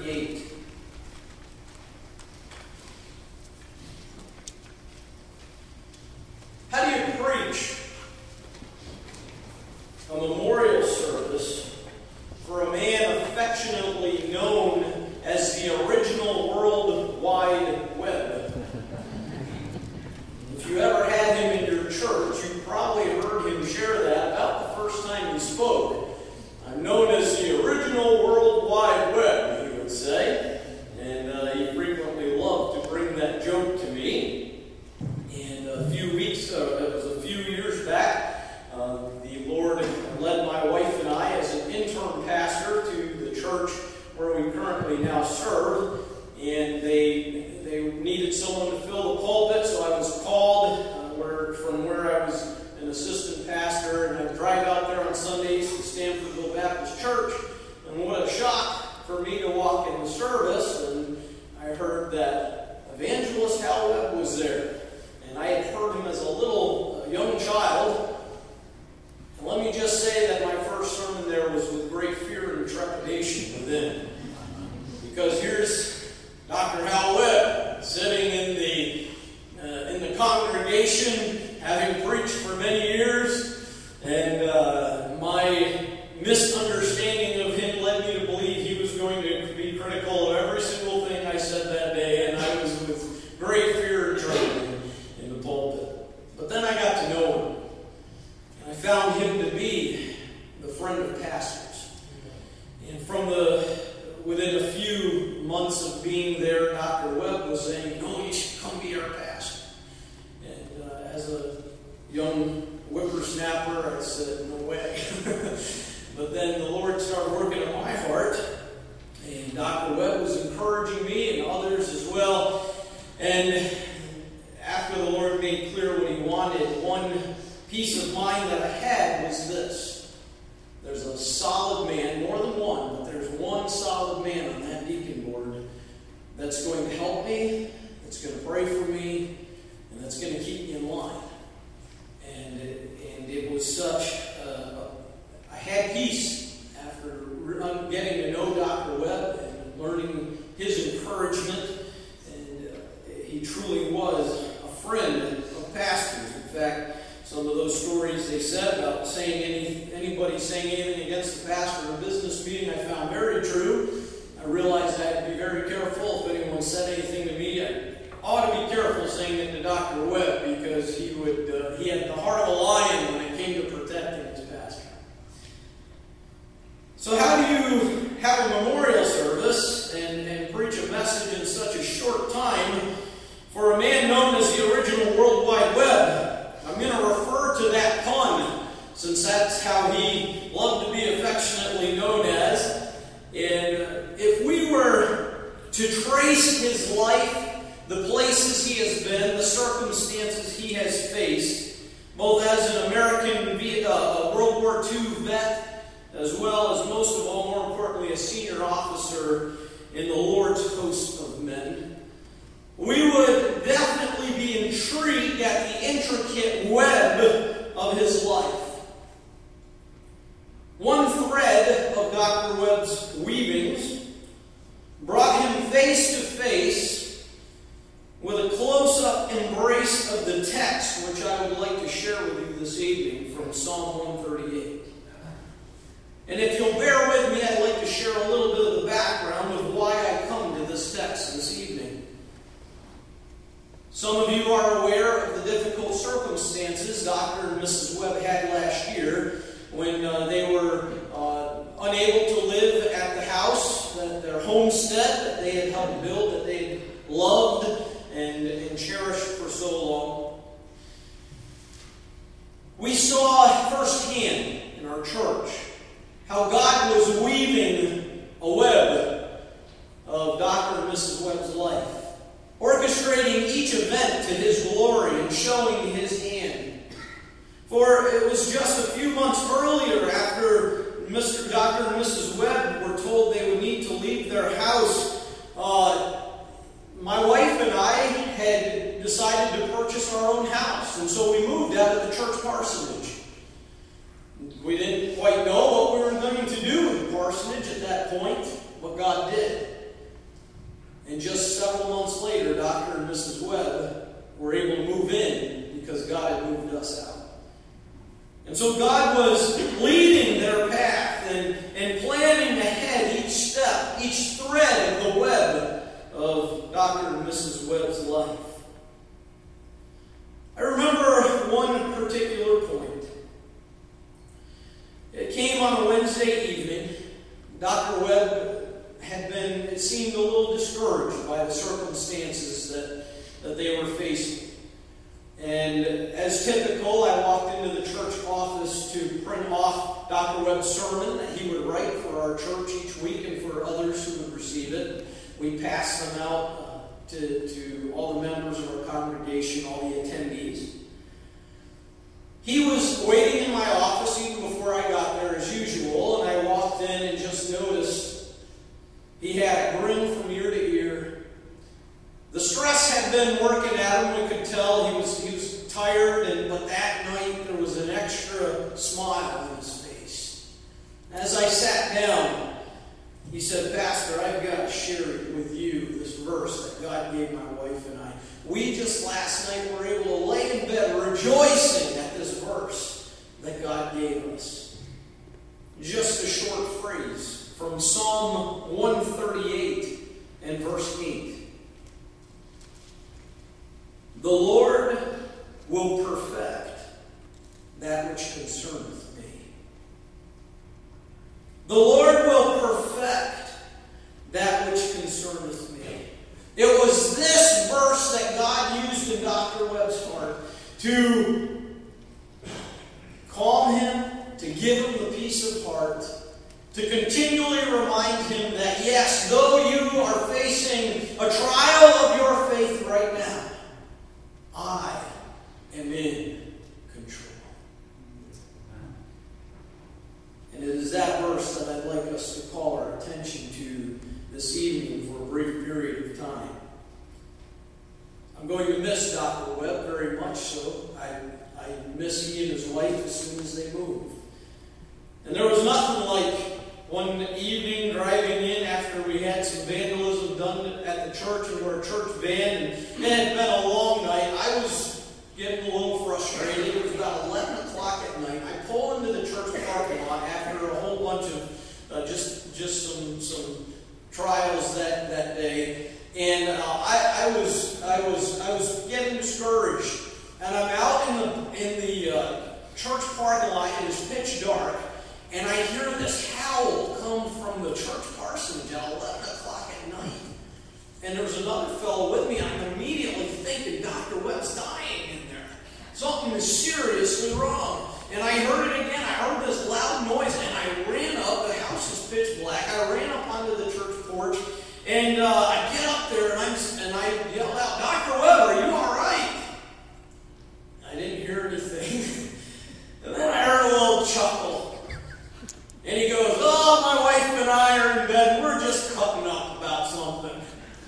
38. How do you preach a memorial service for a man affectionately known as the original World Wide Web? If you ever had him in your church, you probably heard him share that about the first time he spoke. I'm known as the original World Wide Web, he would say. And he frequently loved to bring that joke to me. And it was a few years back, the Lord led my wife and I as an interim pastor to the church where we currently now serve. And they needed someone to fill the pulpit, so I was called from where I was an assistant pastor, and I'd drive out there on Sundays to Stanfordville Baptist Church. And what a shock for me to walk in the service, and I heard that Evangelist Hal Webb was there. And I had heard him as a young child. And let me just say that my first sermon there was with great fear and trepidation within. Because here's Dr. Hal Webb sitting in the congregation, having preached for many years, and my misunderstanding of him led me to believe he was going to be critical of every single thing I said that day, and I was with great fear and trembling in the pulpit. But then I got to know him, and I found him to be the friend of pastors. And within a few months of being there, Dr. Webb was saying, "No, you should come be our pastor." And as a young whippersnapper, I said, "No way." But then the Lord started working on my heart, and Dr. Webb was encouraging me and others as well. And after the Lord made clear what he wanted, one peace of mind that I had was this. There's a solid man, more than one, but there's one solid man on that deacon board that's going to help me, that's going to pray for me, and that's going to keep me in line. And it was such, I had peace after getting to know Dr. Webb and learning his encouragement, and he truly was a friend of pastors. In fact, some of those stories they said about anybody saying anything against the pastor in a business meeting, I found very true. I realized I had to be very careful. If anyone said anything to me, I ought to be careful saying it to Dr. Webb, because he had the heart of a lion when it came to protecting his pastor. So how do you have a memorial service and preach a message in such a short time for a man known as the original World Wide Web? I'm going to refer to that pun, since that's how he loved to be affectionately known as. And if we were to trace his life, the places he has been, the circumstances he has faced, both as an American World War II vet, as well as most of all, more importantly, a senior officer in the Lord's host of men, we would definitely be intrigued at the intricate web of his life. One thread of Dr. Webb's weavings brought him face to face with a close-up embrace of the text, which I would like to share with you this evening from Psalm 138. And if you'll bear with me, I'd like to share a little bit of the background of why I come to this text this evening. Some of you are aware of the difficult circumstances Dr. and Mrs. Webb had last year when they were unable to live at the house, their homestead that they had helped build, that they had loved and cherished for so long. We saw firsthand in our church how God was weaving a web of Dr. and Mrs. Webb's life, orchestrating each event to His glory and showing His hand. For it was just a few months earlier, after Dr. and Mrs. Webb were told they would need to leave their house, my wife and I had decided to purchase our own house, and so we moved out of the church parsonage. We didn't quite know what we were going to do with the parsonage at that point, but God did. And just several months later, Dr. and Mrs. Webb were able to move in because God had moved us out. And so God was leading their path and planning ahead each step, each thread of the web of Dr. and Mrs. Webb's life. I remember one particular point. It came on a Wednesday evening. Dr. Webb had been, it seemed, a little discouraged by the circumstances that they were facing. And as typical, I walked into the church office to print off Dr. Webb's sermon that he would write for our church each week and for others who would receive it. We passed them out to all the members of our congregation, all the attendees. He was waiting in my office even before I got there as usual, and I walked in and just noticed he had a grin from ear to ear. The stress had been working at him. We could tell he was tired, but that night there was an extra smile on his face. As I sat down, he said, "Pastor, I've got to share with you this verse that God gave my wife and I. We just last night were able to lay in bed rejoicing at this verse that God gave us." Just a short phrase from Psalm 138 and verse 8. "The Lord will perfect that which concerneth me." The Lord will perfect that which concerneth me. It was this verse that God used in Dr. Webb's heart to calm him, to give him the peace of heart, to continually remind him that, yes, though you are facing a trial of your faith right now, I am in control. And it is that verse that I'd like us to call our attention to this evening for a brief period of time. I'm going to miss Dr. Webb very much so. I miss he and his wife as soon as they moved. And there was nothing like one evening driving in after we had some vandalism done at the church in our church van, and it had been a long night. I was getting a little frustrated. It was about 11 o'clock at night. I pull into the church parking lot after a whole bunch of just some trials that day, and I was getting discouraged. And I'm out in the church parking lot. It is pitch dark. And I hear this howl come from the church parsonage at 11 o'clock at night. And there's another fellow with me. I'm immediately thinking Dr. Webb's dying in there. Something is seriously wrong. And I heard it again. I heard this loud noise, and I ran up. The house is pitch black. I ran up onto the church porch, and I get up there, and I yell out, "Dr. Webb, are you all right?" I didn't hear anything. And then I heard a little chuckle. And he goes, "Oh, my wife and I are in bed. We're just cutting up about something."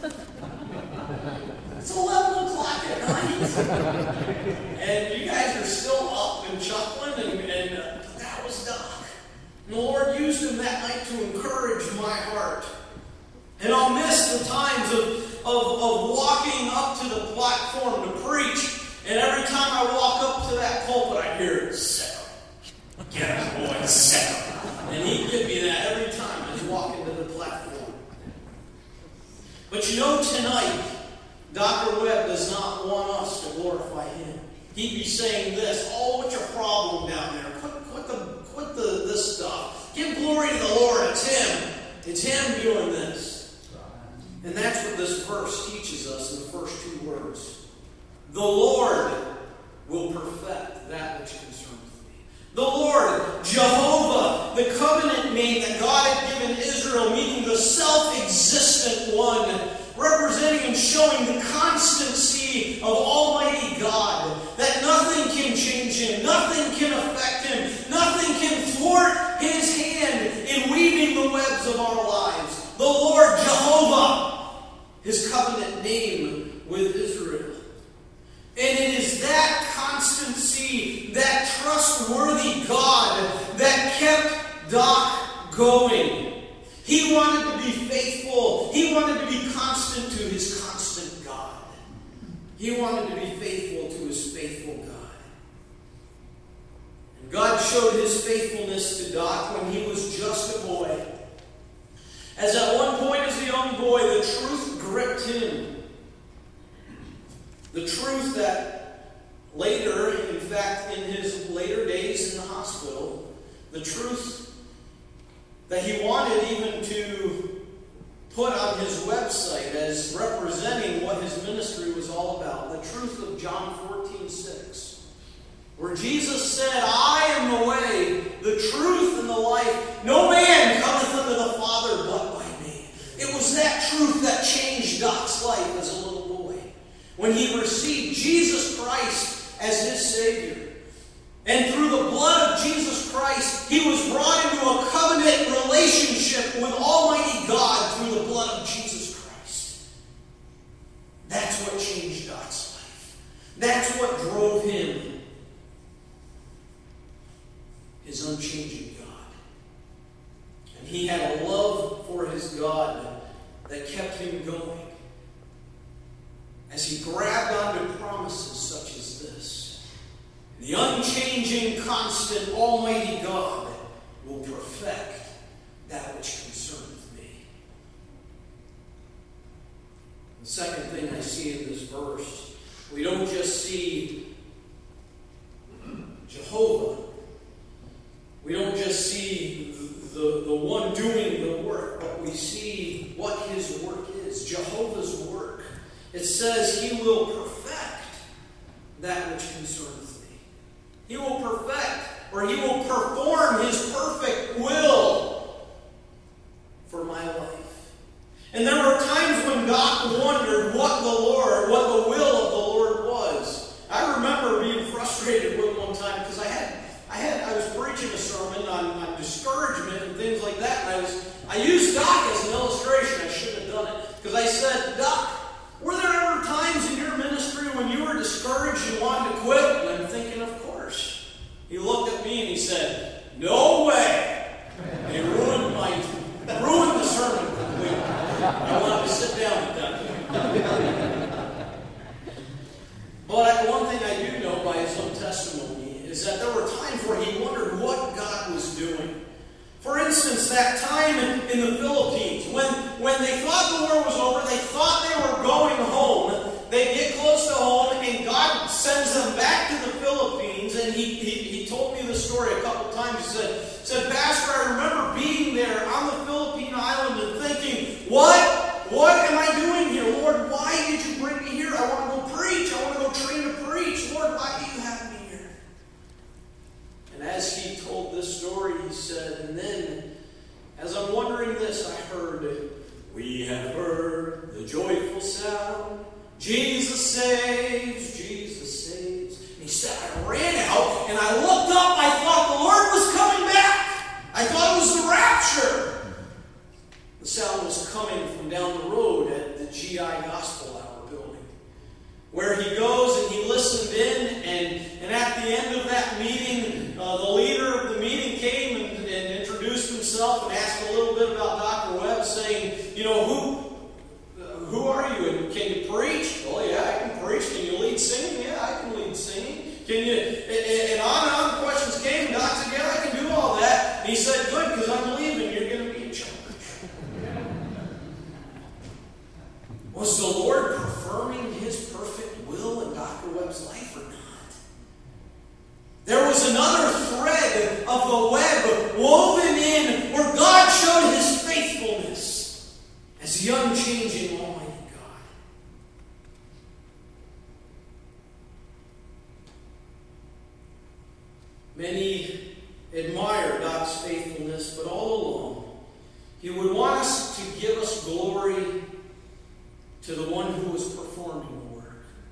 It's 11 o'clock at night. And you guys are still up and chuckling, and that was Doc. And the Lord used him that night to encourage my heart. And I'll miss the times of walking up to the platform to preach. And every time I walk up to that pulpit, I hear, "Sit up. Get up, boy, sit up." And he'd give me that every time I was walking to the platform. But you know, tonight, Dr. Webb does not want us to glorify him. He'd be saying this, "Oh, what's your problem down there? Quit this stuff. Give glory to the Lord. It's him. It's him doing this." And that's what this verse teaches us in the first two words. The Lord will perfect that which concerns me. The Lord, Jehovah, the covenant name that God had given Israel, meaning the self-existent one, representing and showing the constancy of Almighty God, that nothing can change him, nothing can affect him, nothing can thwart his hand in weaving the webs of our lives. The Lord, Jehovah, his covenant name with Israel. And it is that constancy, that trustworthy God that kept Doc going. He wanted to be faithful. He wanted to be constant to his constant God. He wanted to be faithful to his faithful God. And God showed his faithfulness to Doc when he was just a boy. As at one point as a young boy, the truth gripped him. The truth that later, in fact, in his later days in the hospital, the truth that he wanted even to put on his website as representing what his ministry was all about. The truth of John 14:6, where Jesus said, I am the way, the truth, and the life. No man cometh unto the Father but by me. It was that truth that changed Doc's life as a little boy, when he received Jesus Christ as his Savior. And through the blood of Jesus Christ, he was brought into a covenant relationship with Almighty God through the blood of Jesus Christ. That's what changed Doc's life. That's what drove him. His unchanging God. And he had a love for his God that kept him going as he grabbed onto promises such as this. The unchanging, constant, almighty God will perfect that which concerneth me. The second thing I see in this verse, we don't just see Jehovah. We don't just see the one doing the work, but we see what his work is, Jehovah's work. It says he will perfect that which concerneth me. He will perfect, or he will perform his perfect will for my life. And there were times when Doc wondered what the will of the Lord was. I remember being frustrated with one time because I was preaching a sermon on discouragement and things like that, and I used Doc as an illustration. I shouldn't have done it. Because I said, Doc, were there ever times in your ministry when you were discouraged and wanted to quit? And I'm thinking, of course. He looked at me and he said, no way. And he ruined the sermon completely. I wanted to sit down at that point. But one thing I do know by his own testimony is that there were times where he wondered what God was doing. For instance, that time in the Philippines, when they thought the war was over, they thought they were going home, they get close to home, and God sends them back to the Philippines, and he told me this story a couple times. He said, Pastor, I remember being there on the Philippine island and thinking, what am I doing here? Lord, why did you bring me here? I want to go preach. I want to go train to preach. Lord, why do you have me here? And as he told this story, he said, and then, as I'm wondering this, I heard, we have heard the joyful sound, Jesus saves, Jesus saves. And he said, I ran out, and I looked up, I thought the Lord was coming back. I thought it was the rapture. The sound was coming from down the road at the GI Gospel Hour building, where he goes and he listened in, and at the end of that meeting, the leader of the meeting came and introduced himself and asked a little bit about Dr. Webb, saying, who are you and can you preach? Well, yeah, I can preach. Can you lead singing? Yeah, I can lead singing. Can you? And on the questions came, and Doc said, yeah, I can do all that. And he said, good, because I'm leaving. You're going to be in charge. Was the Lord performing his perfect will in Dr. Webb's life or not? There was another thread of the web woven in where God showed his faithfulness as the unchanging Almighty God. Many admire God's faithfulness, but all along, he would want us to give us glory to the one who was performing the work.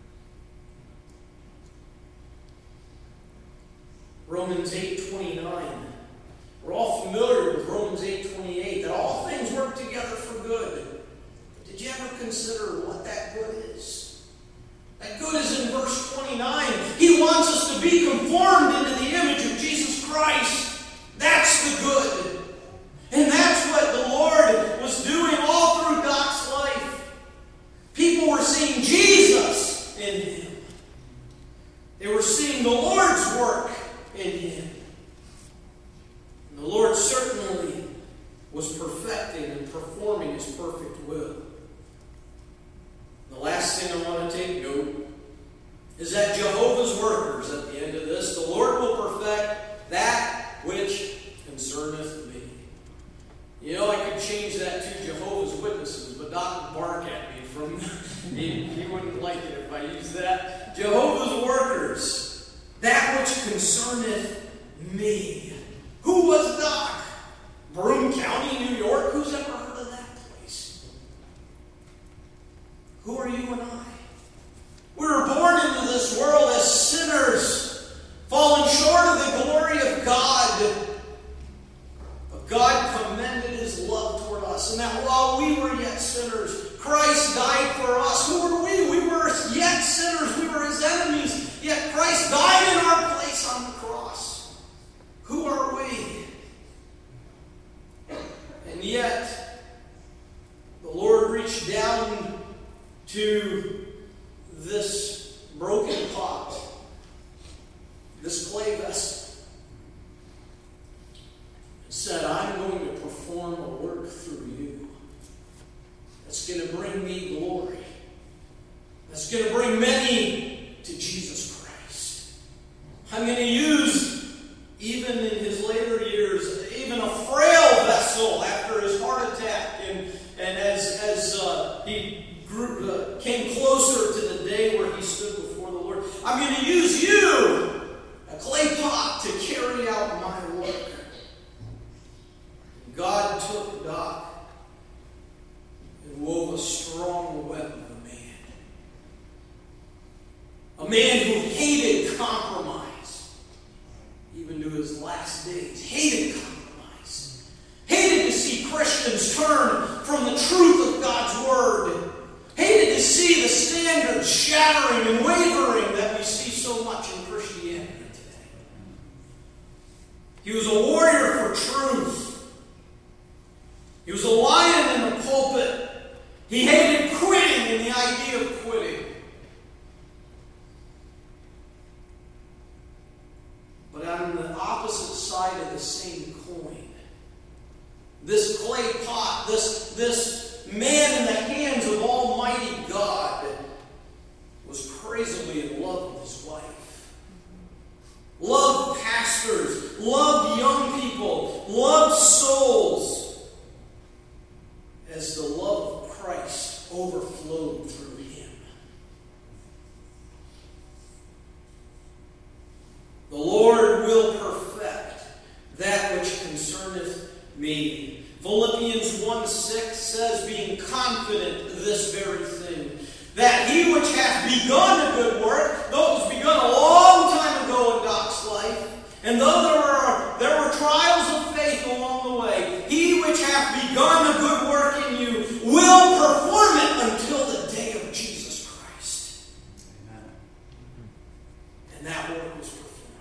Romans 8:29. We're all familiar with Romans 8:28, that all things work together for good. But did you ever consider what that good is? That good is in verse 29. He wants us to be conformed into the image of Jesus Christ. That's the good. And that's what the Lord was doing perfect will. The last thing I want to take note is that Jehovah's workers, at the end of this, the Lord will perfect that which concerneth me. You know, I could change that to Jehovah's Witnesses, but Doc would bark at me from he wouldn't like it if I used that. Jehovah's workers, that which concerneth me. Who was Doc? Broome County, New York? Who's ever heard of that place? Who are you and I? We were born into this world as sinners, falling short of the glory of God. But God commended His love toward us, and that while we were yet sinners, Christ died for us. Who were we? We were yet sinners. We were His enemies. Yet Christ died in our place on the cross. Who are we? And yet, the Lord reached down to this broken pot, this clay vessel, and said, I'm going to perform a work through you that's going to bring me glory, that's going to bring many to Jesus Christ. I'm going to use, even in His later years, even a frail vessel after his heart attack, and as he came closer to the day where he stood before the Lord. I'm going to use you, a clay pot, to carry out my work. God took Doc and wove a strong web of a man who hated compromise, even to his last days. Hated compromise. Hated to see Christians turn from the truth of God's Word. Hated to see the standards shattering and wavering that we see so much in Christianity today. He was a warrior for truth. He was a lion in the pulpit. He hated quitting and the idea of quitting. But on the opposite side of the same coin, this clay pot, this man in the hands of Almighty God, was crazily in love with his wife. Loved pastors, loved young people, loved souls, as the love of Christ overflowed through him. The Lord will perfect that which concerneth me. Philippians 1:6 says, being confident of this very thing, that he which hath begun a good work, though it was begun a long time ago in Doc's life, and though there were trials of faith along the way, he which hath begun a good work in you will perform it until the day of Jesus Christ. Amen. And that work was performed.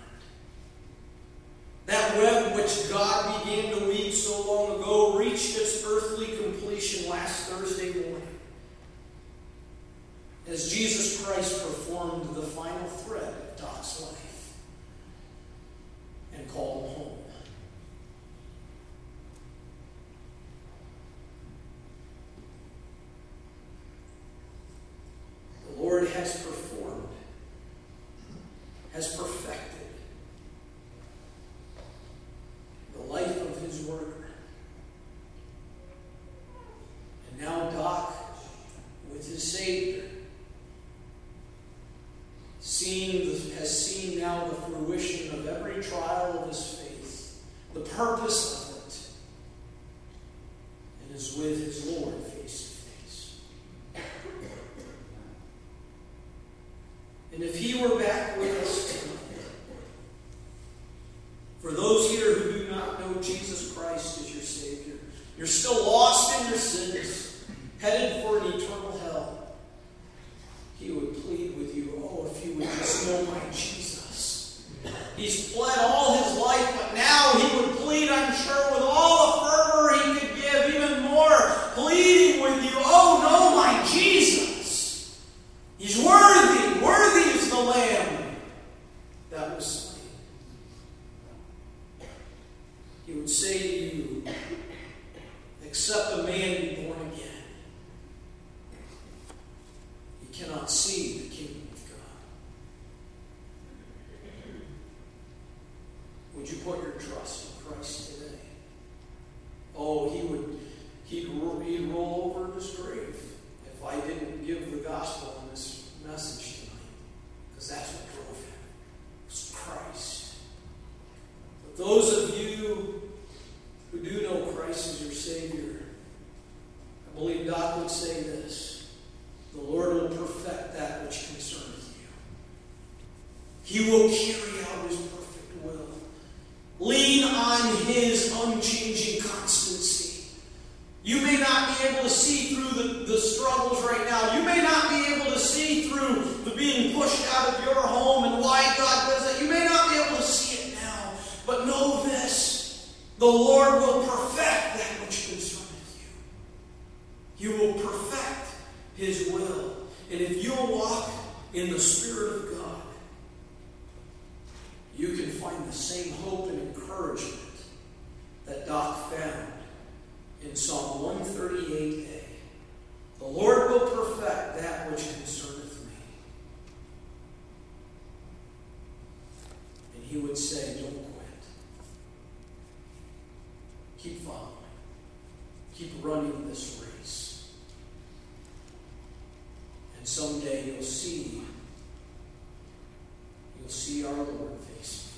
That web which God began to weave so long ago reached its earthly completion last Thursday morning, as Jesus Christ performed the final thread of Doc's life and called him home. The Lord has performed, has perfected the life of his worker. And now Doc, with his Savior, has seen now the fruition of every trial of his faith, the purpose of it, and is with his Lord face to face. And if he were back with us tonight, for those here who do not know Jesus Christ as your Savior, you're still lost in your sins, headed for an eternal hell, he would plead with you, oh, if you would just know my Jesus. He's pled all his life, but now he would plead, I'm sure, with all the fervor he could give, even more, pleading with you, oh, know my Jesus. He's worthy. Worthy is the Lamb that was slain. He would say to you, except a man be born again, gospel in this message tonight, because that's what drove him. It was Christ. But those of you who do know Christ as your Savior, I believe God would say this: the Lord will perfect that which concerneth you. He will carry out his perfect will. Lean on his unchanging constancy. You may not be able to see through the struggles right now. You may not be able to see through the being pushed out of your home and why God does it. You may not be able to see it now. But know this: the Lord will perfect that which concerneth you. He will perfect his will. And if you'll walk in the Spirit of God, you can find the same hope and encouragement that Doc found in Psalm 138a. The Lord will perfect that which concerneth me. And he would say, don't quit. Keep following. Keep running this race. And someday you'll see our Lord face to face.